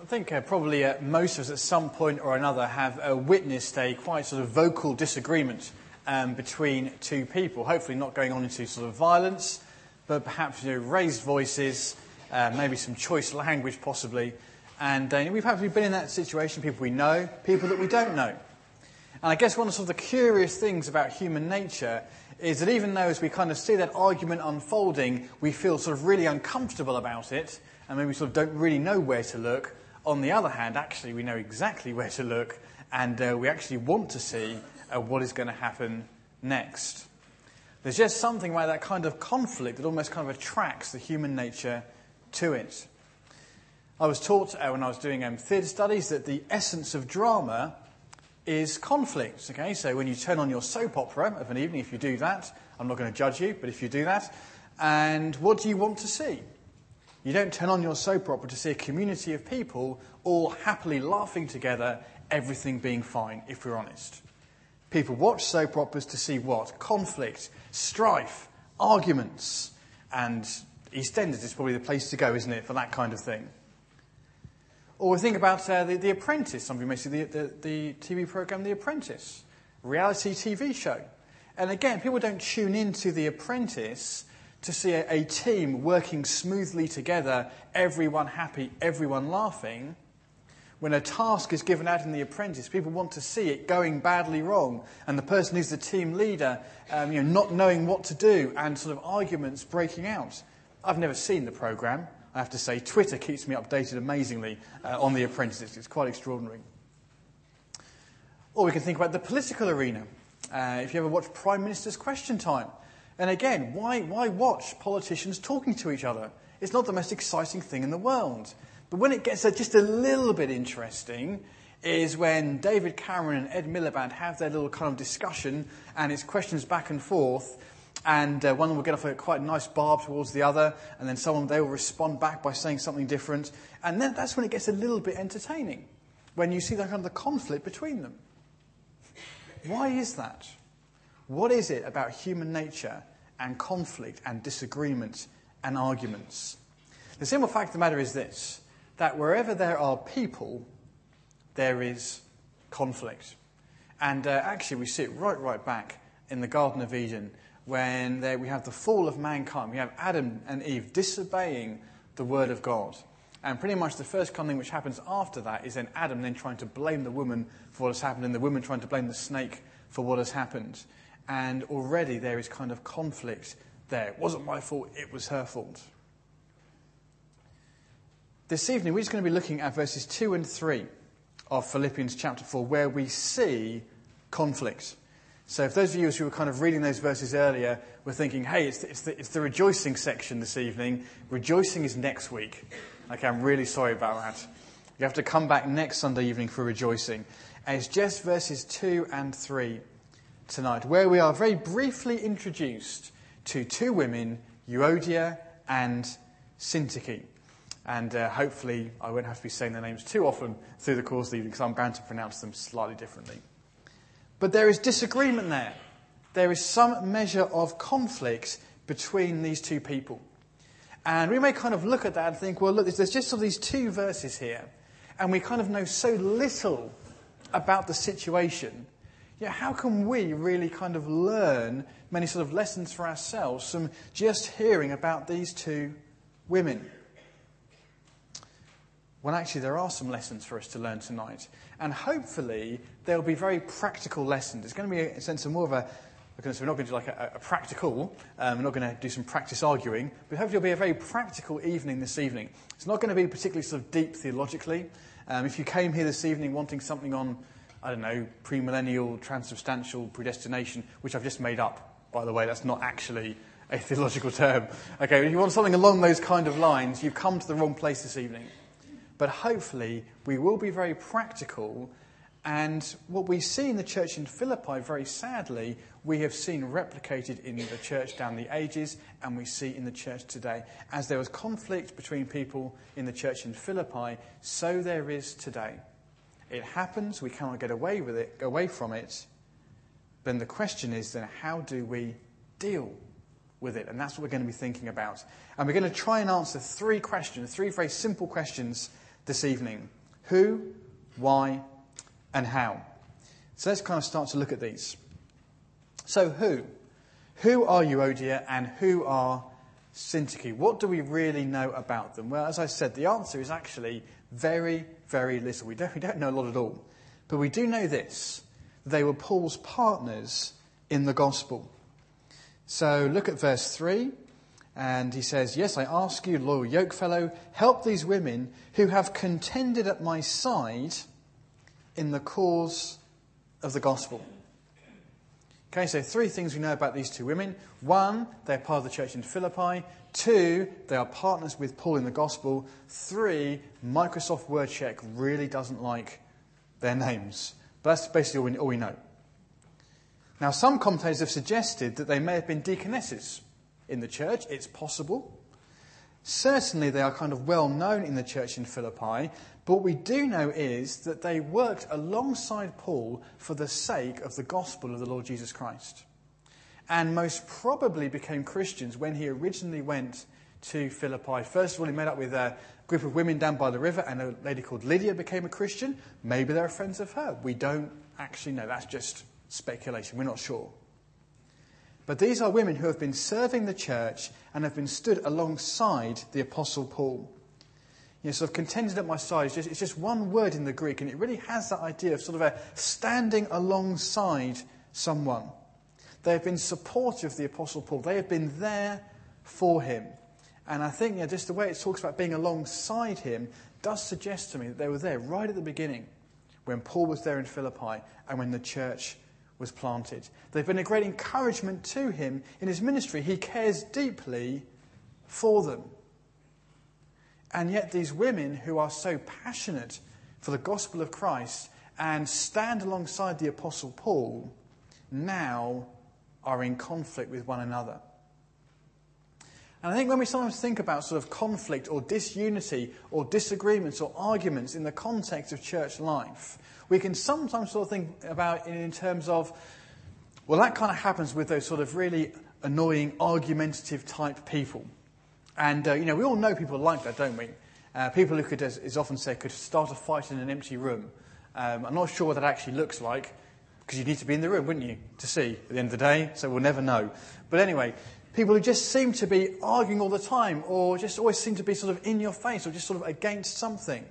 I think probably most of us at some point or another have witnessed a quite sort of vocal disagreement between two people. Hopefully not going on into sort of violence, but perhaps raised voices, maybe some choice language possibly. And we've probably been in that situation, people we know, people that we don't know. And I guess one of sort of the curious things about human nature is that even though as we kind of see that argument unfolding, we feel sort of really uncomfortable about it, and maybe we sort of don't really know where to look, on the other hand, actually we know exactly where to look, and we actually want to see what is going to happen next. There's just something about that kind of conflict that almost kind of attracts the human nature to it. I was taught when I was doing theatre studies that the essence of drama is conflict. Okay, so when you turn on your soap opera of an evening, if you do that, I'm not going to judge you, but if you do that, and what do you want to see? You don't turn on your soap opera to see a community of people all happily laughing together, everything being fine, if we're honest. People watch soap operas to see what? Conflict, strife, arguments, and EastEnders is probably the place to go, isn't it, for that kind of thing. Or we think about The Apprentice. Some of you may see the TV programme The Apprentice, reality TV show. And again, people don't tune into The Apprentice to see a team working smoothly together, everyone happy, everyone laughing. When a task is given out in The Apprentice, people want to see it going badly wrong, and the person who's the team leader not knowing what to do, and sort of arguments breaking out. I've never seen the programme. I have to say, Twitter keeps me updated amazingly on The Apprentice. It's quite extraordinary. Or we can think about the political arena. If you ever watch Prime Minister's Question Time. And again, why watch politicians talking to each other? It's not the most exciting thing in the world. But when it gets just a little bit interesting is when David Cameron and Ed Miliband have their little kind of discussion, and it's questions back and forth. And one will get off a quite nice barb towards the other, and then they will respond back by saying something different. And then that's when it gets a little bit entertaining, when you see that kind of the conflict between them. Why is that? What is it about human nature and conflict and disagreement and arguments? The simple fact of the matter is this, that wherever there are people, there is conflict. And actually we see it right back in the Garden of Eden, when we have the fall of mankind. We have Adam and Eve disobeying the word of God. And pretty much the first kind of thing which happens after that is then Adam then trying to blame the woman for what has happened, and the woman trying to blame the snake for what has happened. And already there is kind of conflict there. It wasn't my fault, it was her fault. This evening we're just going to be looking at verses 2 and 3 of Philippians chapter 4, where we see conflict. So if those of you who were kind of reading those verses earlier were thinking, hey, it's the rejoicing section this evening, rejoicing is next week. Okay, I'm really sorry about that. You have to come back next Sunday evening for rejoicing. And it's just verses 2 and 3 tonight, where we are very briefly introduced to two women, Euodia and Syntyche. And hopefully I won't have to be saying their names too often through the course of the evening, because I'm bound to pronounce them slightly differently. But there is disagreement there. There is some measure of conflict between these two people. And we may kind of look at that and think, well, look, there's just sort of these two verses here, and we kind of know so little about the situation. How can we really kind of learn many sort of lessons for ourselves from just hearing about these two women? Well, actually, there are some lessons for us to learn tonight. And hopefully, they'll be very practical lessons. It's going to be a sense of more of we're not going to do like a practical, we're not going to do some practice arguing, but hopefully it'll be a very practical evening this evening. It's not going to be particularly sort of deep theologically. If you came here this evening wanting something on, I don't know, premillennial, transubstantial predestination, which I've just made up, by the way, that's not actually a theological term. Okay, if you want something along those kind of lines, you've come to the wrong place this evening. But hopefully we will be very practical, and what we see in the church in Philippi, very sadly, we have seen replicated in the church down the ages, and we see in the church today. As there was conflict between people in the church in Philippi, so there is today. It happens, we cannot get away from it. Then the question is, then how do we deal with it? And that's what we're going to be thinking about. And we're going to try and answer three very simple questions this evening. Who, why, and how. So let's kind of start to look at these. So who? Who are Euodia and who are Syntyche? What do we really know about them? Well, as I said, the answer is actually very, very little. We don't know a lot at all. But we do know this. They were Paul's partners in the gospel. So look at verse 3. And he says, yes, I ask you, loyal yokefellow, help these women who have contended at my side in the cause of the gospel. Okay, so 3 things we know about these 2 women. 1, they're part of the church in Philippi. 2, they are partners with Paul in the gospel. 3, Microsoft WordCheck really doesn't like their names. But that's basically all we know. Now, some commentators have suggested that they may have been deaconesses in the church. It's possible. Certainly they are kind of well known in the church in Philippi, but what we do know is that they worked alongside Paul for the sake of the gospel of the Lord Jesus Christ, and most probably became Christians when he originally went to Philippi. First of all, he met up with a group of women down by the river, and a lady called Lydia became a Christian. Maybe they were friends of her. We don't actually know. That's just speculation. We're not sure. But these are women who have been serving the church and have been stood alongside the Apostle Paul. You know, sort of contended at my side. It's just one word in the Greek, and it really has that idea of sort of a standing alongside someone. They have been supportive of the Apostle Paul. They have been there for him. And I think just the way it talks about being alongside him does suggest to me that they were there right at the beginning when Paul was there in Philippi and when the church was planted. They've been a great encouragement to him in his ministry. He cares deeply for them. And yet these women who are so passionate for the gospel of Christ and stand alongside the Apostle Paul now are in conflict with one another. And I think when we sometimes think about sort of conflict or disunity or disagreements or arguments in the context of church life, we can sometimes sort of think about it in terms of, well, that kind of happens with those sort of really annoying, argumentative type people. And, we all know people like that, don't we? People who could, as is often said, could start a fight in an empty room. I'm not sure what that actually looks like, because you need to be in the room, wouldn't you, to see at the end of the day, so we'll never know. But anyway, people who just seem to be arguing all the time, or just always seem to be sort of in your face, or just sort of against something.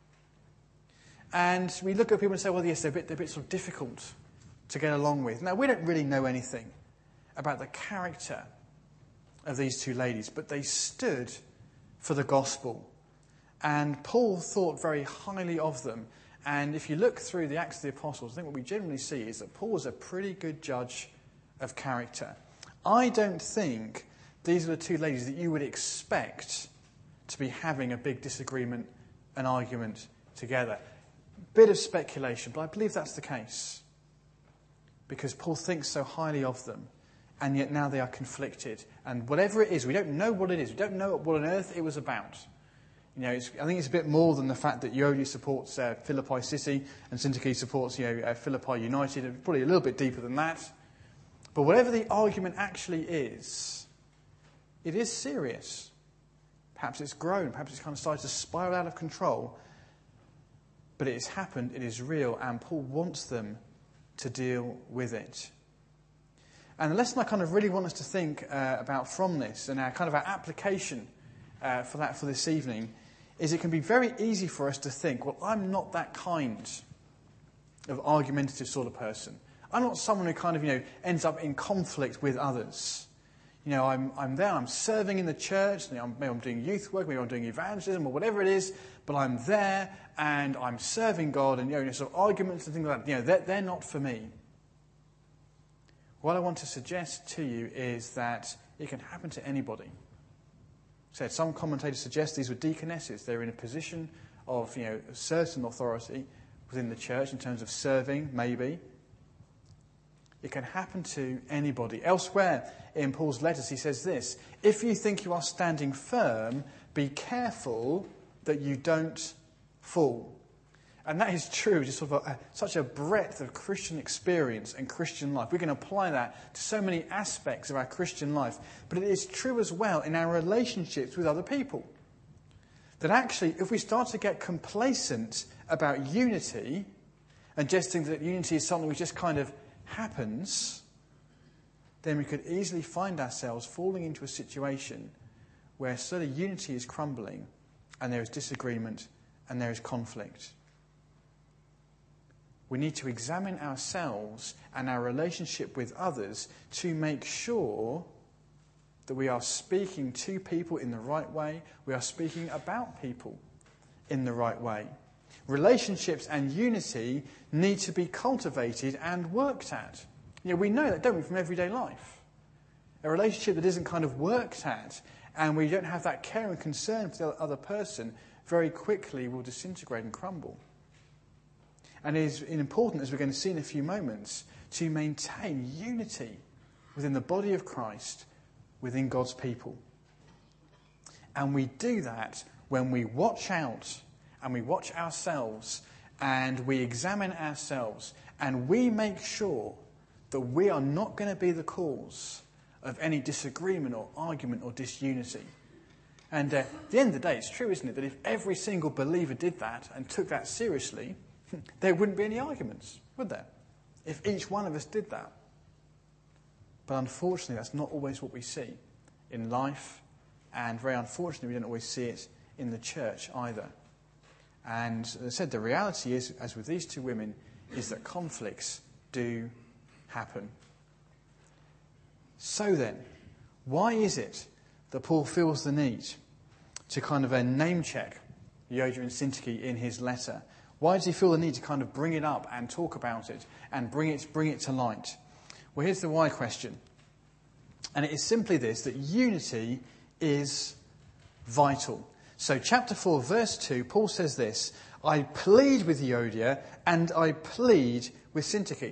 And we look at people and say, well, yes, they're a bit sort of difficult to get along with. Now, we don't really know anything about the character of these 2 ladies, but they stood for the gospel. And Paul thought very highly of them. And if you look through the Acts of the Apostles, I think what we generally see is that Paul was a pretty good judge of character. I don't think these are the 2 ladies that you would expect to be having a big disagreement, an argument together. Bit of speculation, but I believe that's the case. Because Paul thinks so highly of them, and yet now they are conflicted. And whatever it is, we don't know what it is. We don't know what on earth it was about. I think it's a bit more than the fact that Euodia supports Philippi City and Syntyche supports Philippi United. Probably a little bit deeper than that. But whatever the argument actually is, it is serious. Perhaps it's grown. Perhaps it's kind of started to spiral out of control. But it has happened. It is real. And Paul wants them to deal with it. And the lesson I kind of really want us to think about from this, and our application for this evening, is it can be very easy for us to think, well, I'm not that kind of argumentative sort of person. I'm not someone who ends up in conflict with others. I'm there, I'm serving in the church, maybe I'm doing youth work, maybe I'm doing evangelism or whatever it is, but I'm there and I'm serving God, and sort of arguments and things like that, they're not for me. What I want to suggest to you is that it can happen to anybody. So some commentators suggest these were deaconesses. They're in a position of certain authority within the church in terms of serving, maybe. It can happen to anybody. Elsewhere in Paul's letters he says this: if you think you are standing firm, be careful that you don't fall. And that is true, just sort of such a breadth of Christian experience and Christian life. We can apply that to so many aspects of our Christian life. But it is true as well in our relationships with other people. that actually, if we start to get complacent about unity and just think that unity is something which just kind of happens, then we could easily find ourselves falling into a situation where suddenly unity is crumbling and there is disagreement and there is conflict. We need to examine ourselves and our relationship with others to make sure that we are speaking to people in the right way, we are speaking about people in the right way. Relationships and unity need to be cultivated and worked at. We know that, don't we, from everyday life. A relationship that isn't kind of worked at and we don't have that care and concern for the other person very quickly will disintegrate and crumble. And it is important, as we're going to see in a few moments, to maintain unity within the body of Christ, within God's people. And we do that when we watch out and we watch ourselves and we examine ourselves and we make sure that we are not going to be the cause of any disagreement or argument or disunity. And at the end of the day, it's true, isn't it, that if every single believer did that and took that seriously, there wouldn't be any arguments, would there? If each one of us did that. But unfortunately, that's not always what we see in life, and very unfortunately, we don't always see it in the church either. And as I said, the reality is, as with these two women, is that conflicts do happen. So then, why is it that Paul feels the need to kind of name check Euodia and Syntyche in his letter? Why does he feel the need to kind of bring it up and talk about it and bring it to light? Well, here's the why question. And it is simply this, that unity is vital. So chapter 4, verse 2, Paul says this, I plead with Euodia and I plead with Syntyche.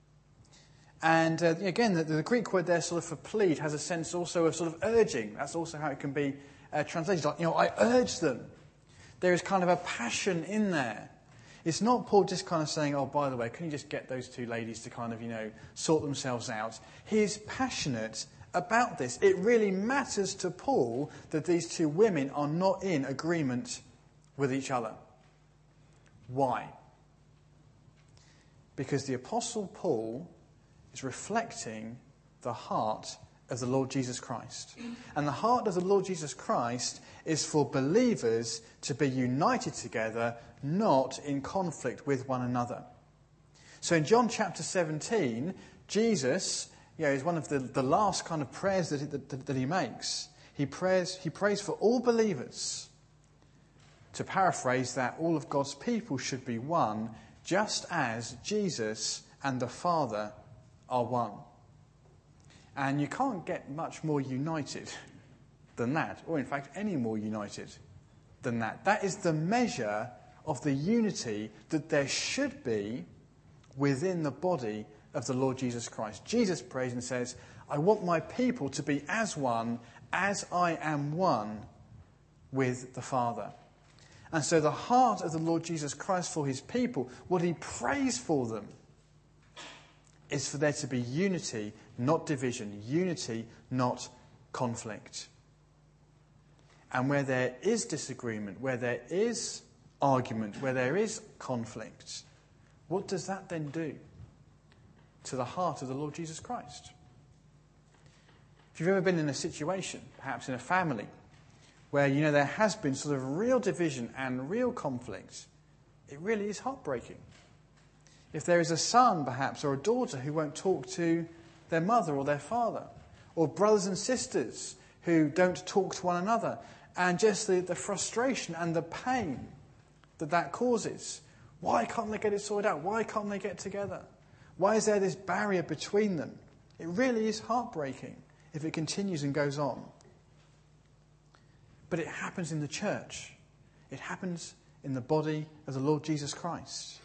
And again, the Greek word there sort of for plead has a sense also of sort of urging. That's also how it can be translated. Like, I urge them. There is kind of a passion in there. It's not Paul just kind of saying, oh, by the way, can you just get those two ladies to kind of, sort themselves out? He is passionate about this. It really matters to Paul that these two women are not in agreement with each other. Why? Because the Apostle Paul is reflecting the heart of the Lord Jesus Christ. And the heart of the Lord Jesus Christ is for believers to be united together, not in conflict with one another. So in John chapter 17, Jesus, is one of the last kind of prayers that he makes. He prays for all believers. To paraphrase that, all of God's people should be one, just as Jesus and the Father are one. And you can't get much more united than that, or in fact any more united than that. That is the measure of the unity that there should be within the body of the Lord Jesus Christ. Jesus prays and says, I want my people to be as one as I am one with the Father. And so the heart of the Lord Jesus Christ for his people, what he prays for them, is for there to be unity, not division. Unity, not conflict. And where there is disagreement, where there is argument, where there is conflict, what does that then do to the heart of the Lord Jesus Christ? If you've ever been in a situation, perhaps in a family, where there has been sort of real division and real conflict, it really is heartbreaking. If there is a son, perhaps, or a daughter who won't talk to their mother or their father, or brothers and sisters who don't talk to one another, and just the frustration and the pain that causes. Why can't they get it sorted out? Why can't they get together? Why is there this barrier between them? It really is heartbreaking if it continues and goes on. But it happens in the church. It happens in the body of the Lord Jesus Christ.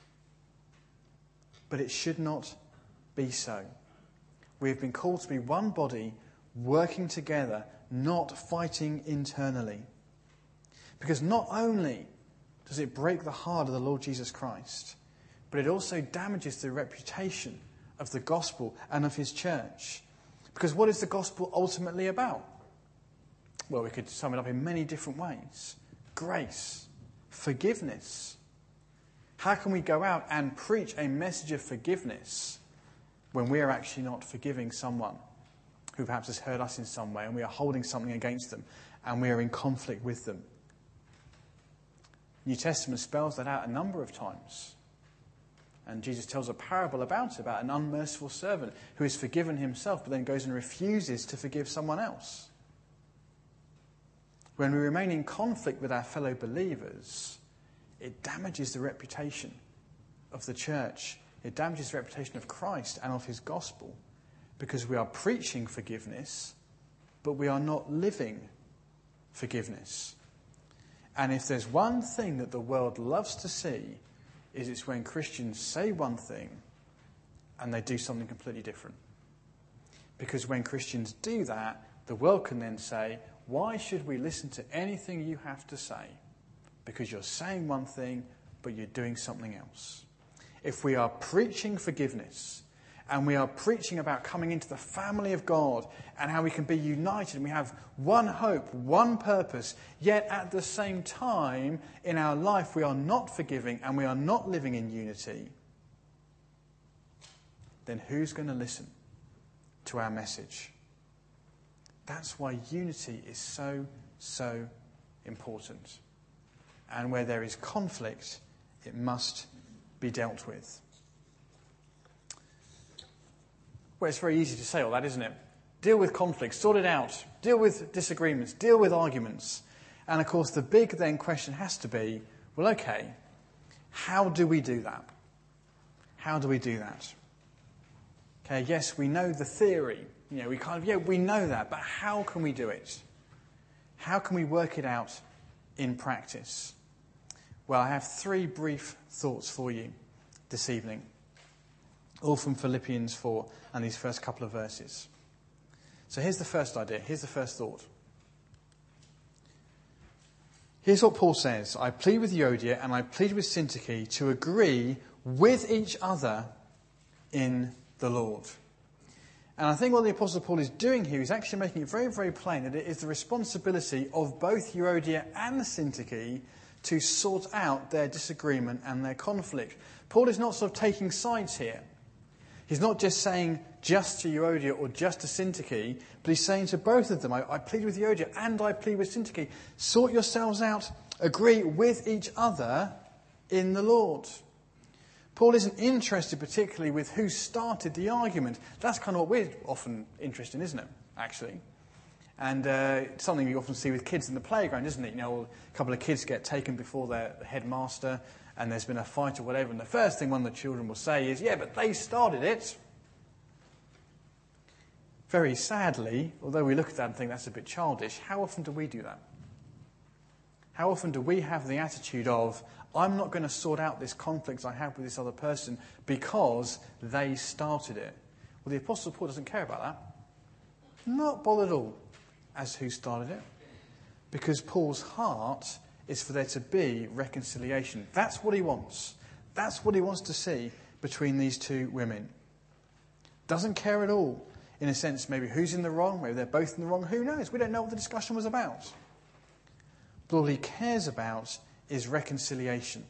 But it should not be so. We have been called to be one body, working together, not fighting internally. Because not only does it break the heart of the Lord Jesus Christ, but it also damages the reputation of the gospel and of his church. Because what is the gospel ultimately about? Well, we could sum it up in many different ways. grace, forgiveness. How can we go out and preach a message of forgiveness when we are actually not forgiving someone who perhaps has hurt us in some way, and we are holding something against them and we are in conflict with them? New Testament spells that out a number of times. And Jesus tells a parable about an unmerciful servant who is forgiven himself but then goes and refuses to forgive someone else. When we remain in conflict with our fellow believers, it damages the reputation of the church. It damages the reputation of Christ and of his gospel, because we are preaching forgiveness, but we are not living forgiveness. And if there's one thing that the world loves to see, is it's when Christians say one thing and they do something completely different. Because when Christians do that, the world can then say, why should we listen to anything you have to say? Because you're saying one thing, but you're doing something else. If we are preaching forgiveness, and we are preaching about coming into the family of God and how we can be united and we have one hope, one purpose, yet at the same time in our life we are not forgiving and we are not living in unity, then who's going to listen to our message? That's why unity is so, so important. And where there is conflict, it must be dealt with. Well, it's very easy to say all that, isn't it? Deal with conflict, sort it out, deal with disagreements, deal with arguments. And of course, the big then question has to be, well, okay, how do we do that? How do we do that? Okay, yes, we know the theory. We know that, but how can we do it? How can we work it out in practice? Well, I have 3 brief thoughts for you this evening, all from Philippians 4 and these first couple of verses. So here's the first idea, here's the first thought. Here's what Paul says: I plead with Euodia and I plead with Syntyche to agree with each other in the Lord. And I think what the Apostle Paul is doing here is actually making it very, very plain that it is the responsibility of both Euodia and Syntyche to sort out their disagreement and their conflict. Paul is not sort of taking sides here. He's not just saying just to Euodia or just to Syntyche, but he's saying to both of them, I plead with Euodia and I plead with Syntyche. Sort yourselves out, agree with each other in the Lord. Paul isn't interested particularly with who started the argument. That's kind of what we're often interested in, isn't it, actually? And something you often see with kids in the playground, isn't it? A couple of kids get taken before their headmaster and there's been a fight or whatever, and the first thing one of the children will say is, yeah, but they started it. Very sadly, although we look at that and think that's a bit childish, how often do we do that? How often do we have the attitude of, I'm not going to sort out this conflict I have with this other person because they started it? Well, the Apostle Paul doesn't care about that. Not bothered at all as who started it. Because Paul's heart is for there to be reconciliation. That's what he wants. That's what he wants to see between these two women. Doesn't care at all, in a sense, maybe who's in the wrong, maybe they're both in the wrong, who knows? We don't know what the discussion was about. But all he cares about is reconciliation.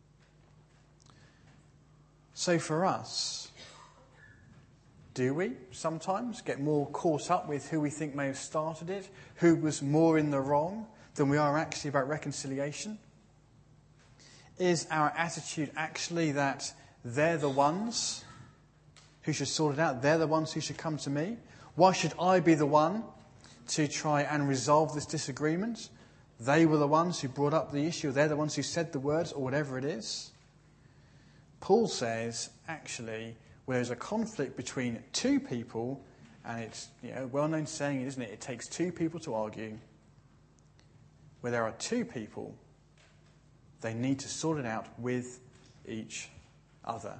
So for us, do we sometimes get more caught up with who we think may have started it, who was more in the wrong, than we are actually about reconciliation? Is our attitude actually that they're the ones who should sort it out? They're the ones who should come to me? Why should I be the one to try and resolve this disagreement? They were the ones who brought up the issue. They're the ones who said the words, or whatever it is. Paul says, actually, where there's a conflict between two people, and it's a well-known saying, isn't it? It takes two people to argue. Where there are two people, they need to sort it out with each other.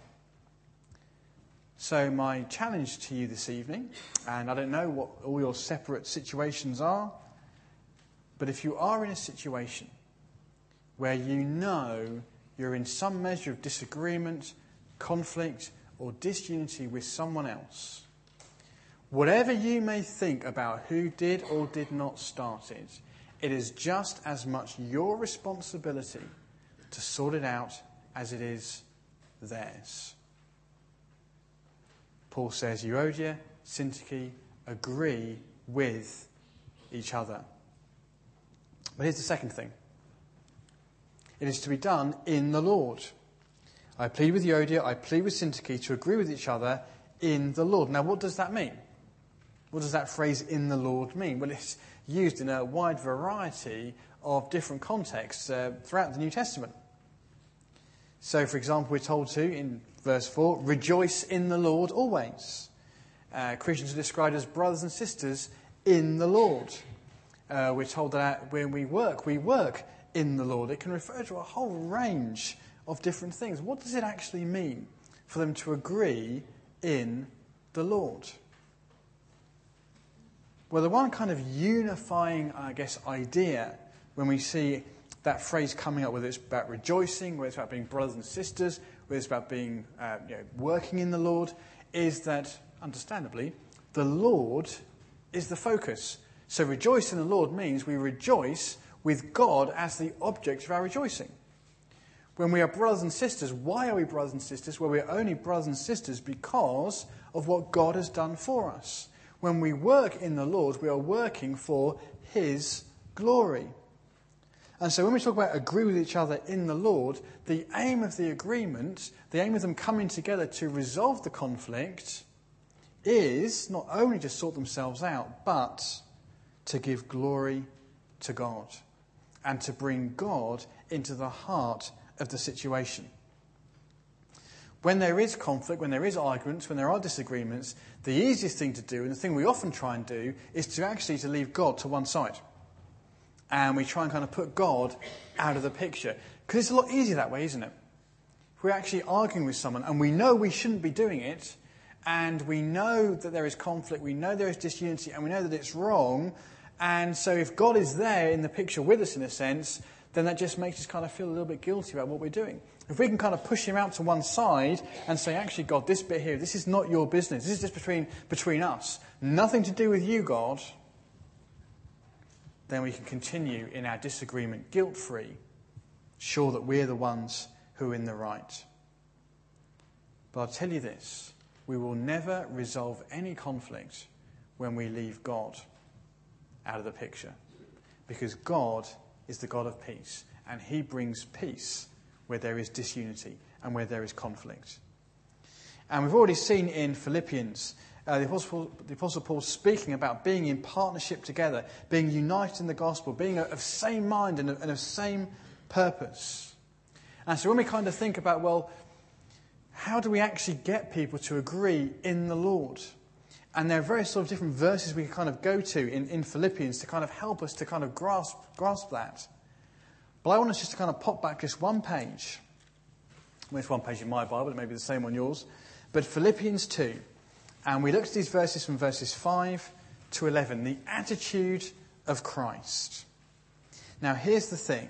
So my challenge to you this evening, and I don't know what all your separate situations are, but if you are in a situation where you know you're in some measure of disagreement, conflict, or disunity with someone else, whatever you may think about who did or did not start it, it is just as much your responsibility to sort it out as it is theirs. Paul says, Euodia, Syntyche, agree with each other. But here's the second thing. It is to be done in the Lord. I plead with Euodia, I plead with Syntyche to agree with each other in the Lord. Now, what does that mean? What does that phrase "in the Lord" mean? Well, it's used in a wide variety of different contexts throughout the New Testament. So, for example, we're told to, in verse 4, rejoice in the Lord always. Christians are described as brothers and sisters in the Lord. We're told that when we work in the Lord. It can refer to a whole range of different things. What does it actually mean for them to agree in the Lord? Well, the one kind of unifying, idea when we see that phrase coming up, whether it's about rejoicing, whether it's about being brothers and sisters, whether it's about being working in the Lord, is that, understandably, the Lord is the focus. So rejoice in the Lord means we rejoice with God as the object of our rejoicing. When we are brothers and sisters, why are we brothers and sisters? Well, we're only brothers and sisters because of what God has done for us. When we work in the Lord, we are working for His glory. And so when we talk about agree with each other in the Lord, the aim of the agreement, the aim of them coming together to resolve the conflict, is not only to sort themselves out, but to give glory to God and to bring God into the heart of the situation. When there is conflict, when there is arguments, when there are disagreements, the easiest thing to do, and the thing we often try and do, is to leave God to one side. And we try and kind of put God out of the picture. Because it's a lot easier that way, isn't it? If we're actually arguing with someone and we know we shouldn't be doing it, and we know that there is conflict, we know there is disunity, and we know that it's wrong, and so if God is there in the picture with us in a sense, then that just makes us kind of feel a little bit guilty about what we're doing. If we can kind of push him out to one side and say, actually, God, this bit here, this is not your business. This is just between us. Nothing to do with you, God. Then we can continue in our disagreement guilt-free, sure that we're the ones who are in the right. But I'll tell you this, we will never resolve any conflict when we leave God out of the picture. Because God is the God of peace, and He brings peace where there is disunity and where there is conflict. And we've already seen in Philippians, the Apostle Paul speaking about being in partnership together, being united in the gospel, being of same mind and of same purpose. And so when we kind of think about, well, how do we actually get people to agree in the Lord? And there are various sort of different verses we can kind of go to in Philippians to kind of help us to kind of grasp that. But I want us just to kind of pop back just one page. Well, it's one page in my Bible, it may be the same on yours. But Philippians 2. And we looked at these verses from verses 5 to 11. The attitude of Christ. Now, here's the thing.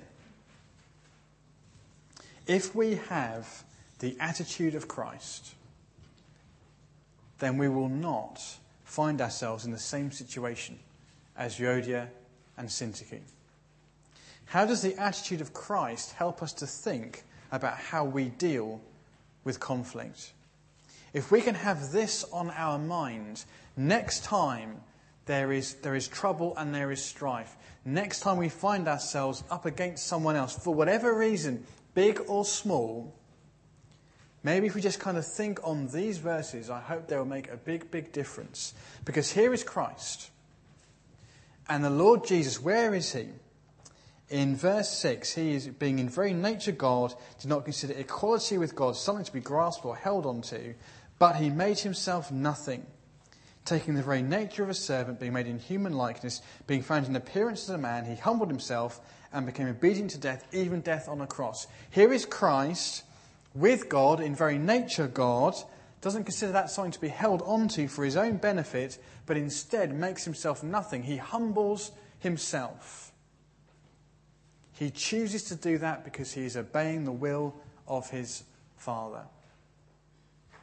If we have the attitude of Christ, then we will not find ourselves in the same situation as Euodia and Syntyche. How does the attitude of Christ help us to think about how we deal with conflict? If we can have this on our mind, next time there is trouble and there is strife, next time we find ourselves up against someone else, for whatever reason, big or small, maybe if we just kind of think on these verses, I hope they will make a big, big difference. Because here is Christ. And the Lord Jesus, where is He? In verse 6, He is being in very nature God, did not consider equality with God something to be grasped or held onto, but He made Himself nothing, taking the very nature of a servant, being made in human likeness, being found in appearance as a man, He humbled Himself and became obedient to death, even death on a cross. Here is Christ with God, in very nature God, doesn't consider that something to be held onto for His own benefit, but instead makes Himself nothing. He humbles Himself. He chooses to do that because He is obeying the will of His Father.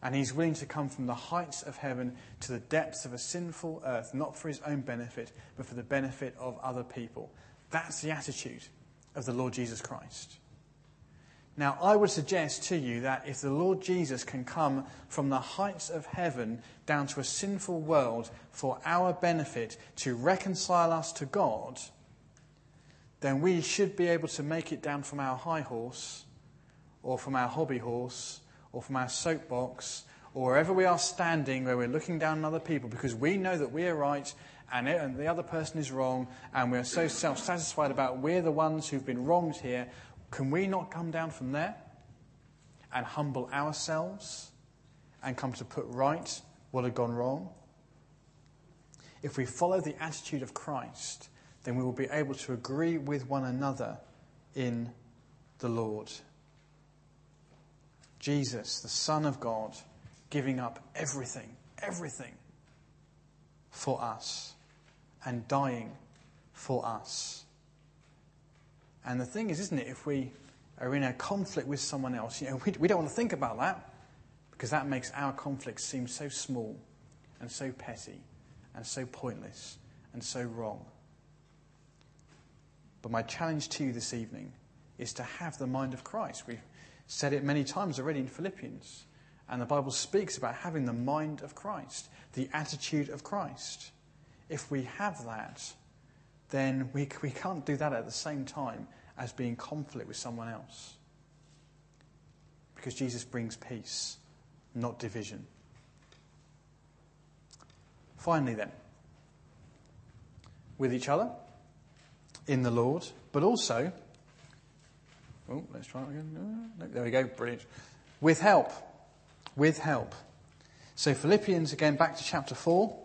And he's willing to come from the heights of heaven to the depths of a sinful earth, not for his own benefit, but for the benefit of other people. That's the attitude of the Lord Jesus Christ. Now, I would suggest to you that if the Lord Jesus can come from the heights of heaven down to a sinful world for our benefit to reconcile us to God, then we should be able to make it down from our high horse, or from our hobby horse, or from our soapbox, or wherever we are standing where we're looking down on other people because we know that we are right and the other person is wrong, and we're so self-satisfied about we're the ones who've been wronged here. Can we not come down from there and humble ourselves and come to put right what had gone wrong? If we follow the attitude of Christ, then we will be able to agree with one another in the Lord. Jesus, the Son of God, giving up everything for us and dying for us. And the thing is, isn't it, if we are in a conflict with someone else, we don't want to think about that because that makes our conflict seem so small and so petty and so pointless and so wrong. But my challenge to you this evening is to have the mind of Christ. We've said it many times already in Philippians. And the Bible speaks about having the mind of Christ, the attitude of Christ. If we have that, then we can't do that at the same time as being in conflict with someone else. Because Jesus brings peace, not division. Finally then, with each other, in the Lord, but also, let's try it again. No, there we go, brilliant. With help. So Philippians, again, back to chapter 4.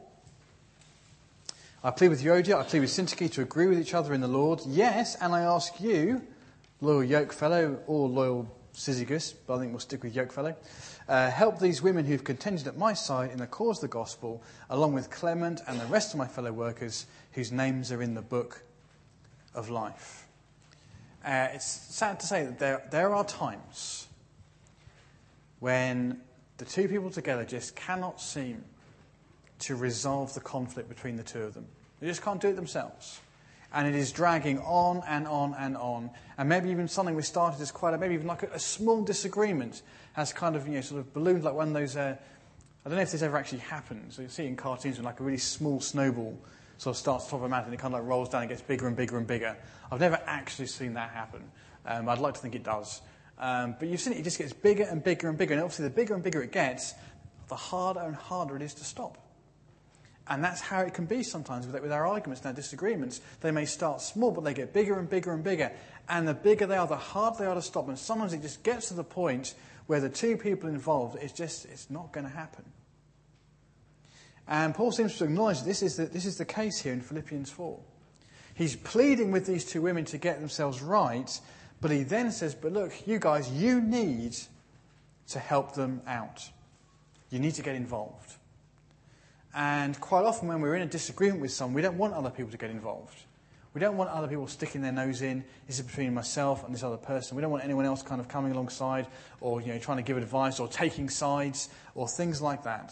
I plead with Euodia, I plead with Syntyche to agree with each other in the Lord. Yes, and I ask you, loyal yokefellow or loyal Syzygus, but I think we'll stick with yokefellow, help these women who've contended at my side in the cause of the gospel, along with Clement and the rest of my fellow workers whose names are in the book of life. It's sad to say that there are times when the two people together just cannot seem to resolve the conflict between the two of them. They just can't do it themselves. And it is dragging on and on and on. And maybe even something we started as maybe even like a small disagreement has kind of, sort of ballooned like one of those, I don't know if this ever actually happens. So you see it in cartoons when like a really small snowball sort of starts top of a mountain and it kind of like rolls down and gets bigger and bigger and bigger. I've never actually seen that happen. I'd like to think it does. But you've seen it just gets bigger and bigger and bigger. And obviously the bigger and bigger it gets, the harder and harder it is to stop. And that's how it can be sometimes with our arguments and our disagreements. They may start small, but they get bigger and bigger and bigger. And the bigger they are, the harder they are to stop. And sometimes it just gets to the point where the two people involved, it's not going to happen. And Paul seems to acknowledge this is the case here in Philippians 4. He's pleading with these two women to get themselves right, but he then says, but look, you guys, you need to help them out. You need to get involved. And quite often when we're in a disagreement with someone, we don't want other people to get involved. We don't want other people sticking their nose in. This is between myself and this other person. We don't want anyone else kind of coming alongside or trying to give advice or taking sides or things like that.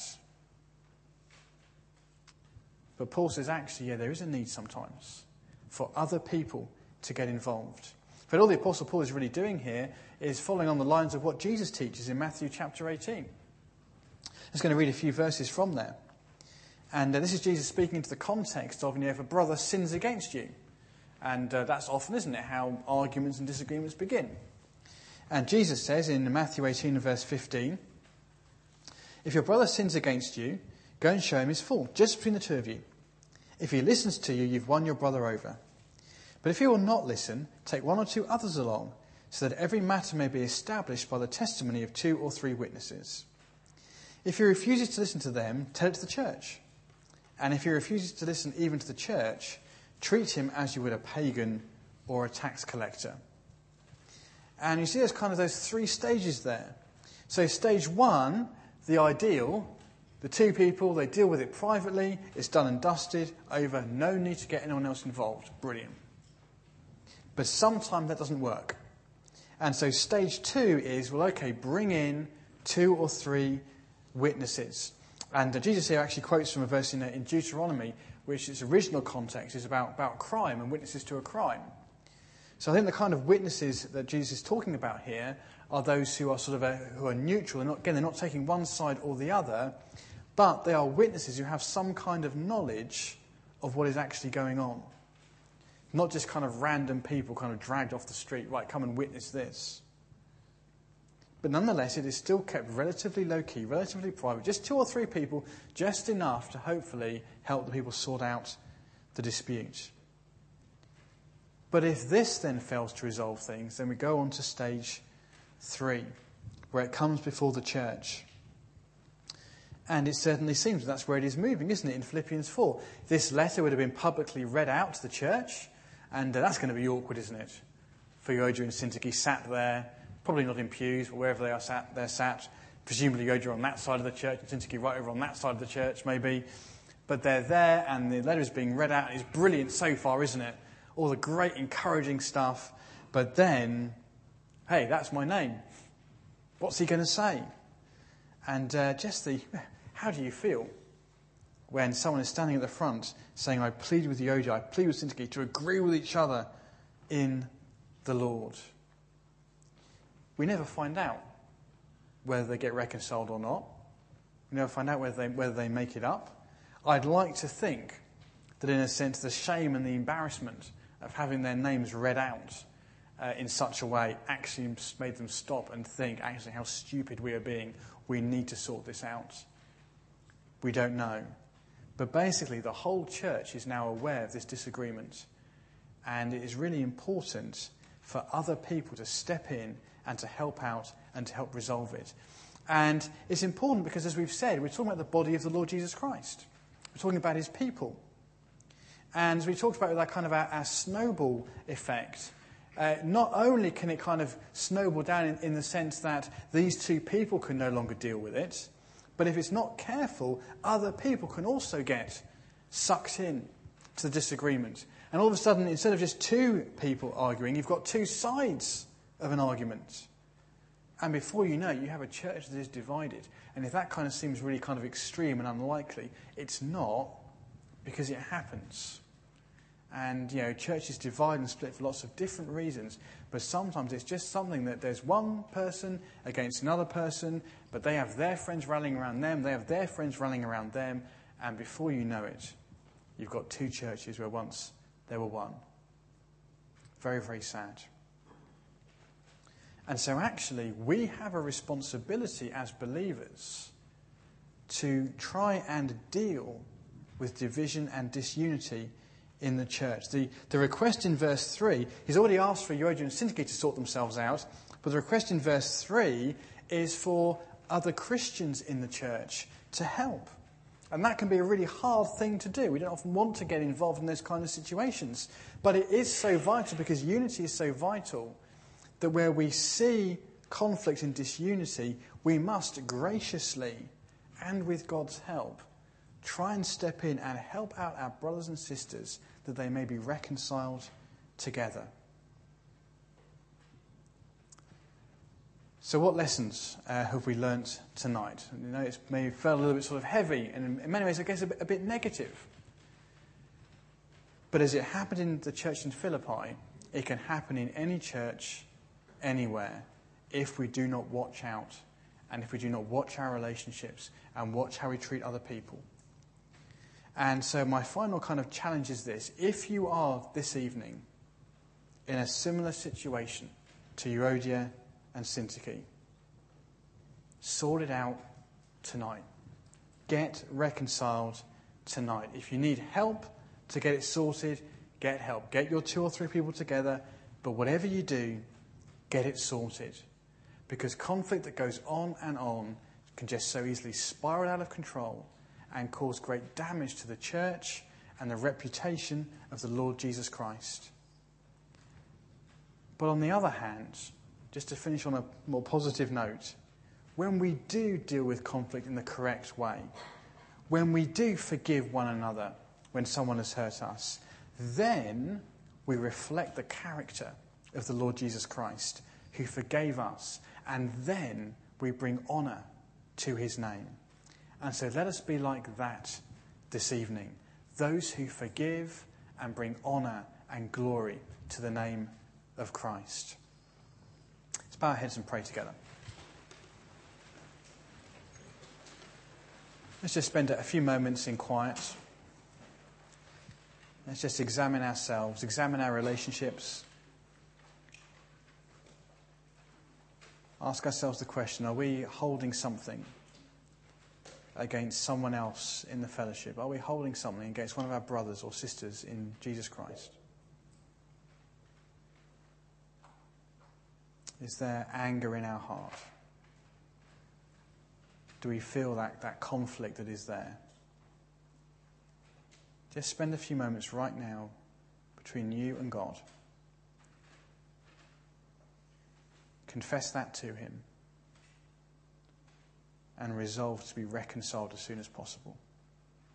But Paul says actually, there is a need sometimes for other people to get involved. But all the Apostle Paul is really doing here is following on the lines of what Jesus teaches in Matthew chapter 18. I'm just going to read a few verses from there. And this is Jesus speaking into the context of, if a brother sins against you. And that's often, isn't it, how arguments and disagreements begin. And Jesus says in Matthew 18 and verse 15, if your brother sins against you, go and show him his fault, just between the two of you. If he listens to you, you've won your brother over. But if he will not listen, take one or two others along, so that every matter may be established by the testimony of 2 or 3 witnesses. If he refuses to listen to them, tell it to the church. And if he refuses to listen even to the church, treat him as you would a pagan or a tax collector. And you see there's kind of those 3 stages there. So stage 1, the ideal, the 2 people, they deal with it privately, it's done and dusted, over, no need to get anyone else involved. Brilliant. But sometimes that doesn't work. And so stage 2 is, bring in 2 or 3 witnesses. And Jesus here actually quotes from a verse in Deuteronomy, which its original context is about crime and witnesses to a crime. So I think the kind of witnesses that Jesus is talking about here are those who are who are neutral. They're not taking one side or the other, but they are witnesses who have some kind of knowledge of what is actually going on. Not just kind of random people kind of dragged off the street, right, come and witness this. But nonetheless, it is still kept relatively low-key, relatively private. Just 2 or 3 people, just enough to hopefully help the people sort out the dispute. But if this then fails to resolve things, then we go on to stage 3, where it comes before the church. And it certainly seems that's where it is moving, isn't it, in Philippians 4. This letter would have been publicly read out to the church, and that's going to be awkward, isn't it? For Euodia and Syntyche sat there, probably not in pews, but wherever they're sat. Presumably Euodia on that side of the church, and Syntyche right over on that side of the church, maybe. But they're there, and the letter is being read out. It's brilliant so far, isn't it? All the great, encouraging stuff. But then, hey, that's my name. What's he going to say? And how do you feel when someone is standing at the front saying, I plead with Euodia, I plead with Syntyche to agree with each other in the Lord? We never find out whether they get reconciled or not. We never find out whether they make it up. I'd like to think that in a sense the shame and the embarrassment of having their names read out in such a way actually made them stop and think actually how stupid we are being. We need to sort this out. We don't know. But basically the whole church is now aware of this disagreement, and it is really important for other people to step in and to help out and to help resolve it. And it's important because, as we've said, we're talking about the body of the Lord Jesus Christ. We're talking about his people. And as we talked about that kind of our snowball effect, not only can it kind of snowball down in the sense that these 2 people can no longer deal with it, but if it's not careful, other people can also get sucked in to the disagreement. And all of a sudden, instead of just 2 people arguing, you've got 2 sides of an argument. And before you know it, you have a church that is divided. And if that kind of seems really kind of extreme and unlikely, it's not, because it happens. And, churches divide and split for lots of different reasons. But sometimes it's just something that there's one person against another person, but they have their friends rallying around them, they have their friends rallying around them, and before you know it, you've got 2 churches where once there were one. Very, very sad. And so actually, we have a responsibility as believers to try and deal with division and disunity in the church. The request in verse 3, he's already asked for Euodia and Syntyche to sort themselves out, but the request in verse 3 is for other Christians in the church to help. And that can be a really hard thing to do. We don't often want to get involved in those kind of situations. But it is so vital, because unity is so vital, that where we see conflict and disunity, we must graciously, and with God's help, try and step in and help out our brothers and sisters that they may be reconciled together. So what lessons have we learnt tonight? It's maybe felt a little bit sort of heavy, and in many ways, I guess, a bit negative. But as it happened in the church in Philippi, it can happen in any church, anywhere, if we do not watch out, and if we do not watch our relationships and watch how we treat other people. And so my final kind of challenge is this. If you are this evening in a similar situation to Euodia and Syntyche, sort it out tonight. Get reconciled tonight. If you need help to get it sorted, get help. Get your 2 or 3 people together, but whatever you do, get it sorted. Because conflict that goes on can just so easily spiral out of control and cause great damage to the church and the reputation of the Lord Jesus Christ. But on the other hand, just to finish on a more positive note, when we do deal with conflict in the correct way, when we do forgive one another when someone has hurt us, then we reflect the character of the Lord Jesus Christ, who forgave us, and then we bring honour to his name. And so let us be like that this evening. Those who forgive and bring honour and glory to the name of Christ. Let's bow our heads and pray together. Let's just spend a few moments in quiet. Let's just examine ourselves, examine our relationships. Ask ourselves the question, are we holding something against someone else in the fellowship? Are we holding something against one of our brothers or sisters in Jesus Christ? Is there anger in our heart? Do we feel that conflict that is there? Just spend a few moments right now between you and God. Confess that to him and resolve to be reconciled as soon as possible.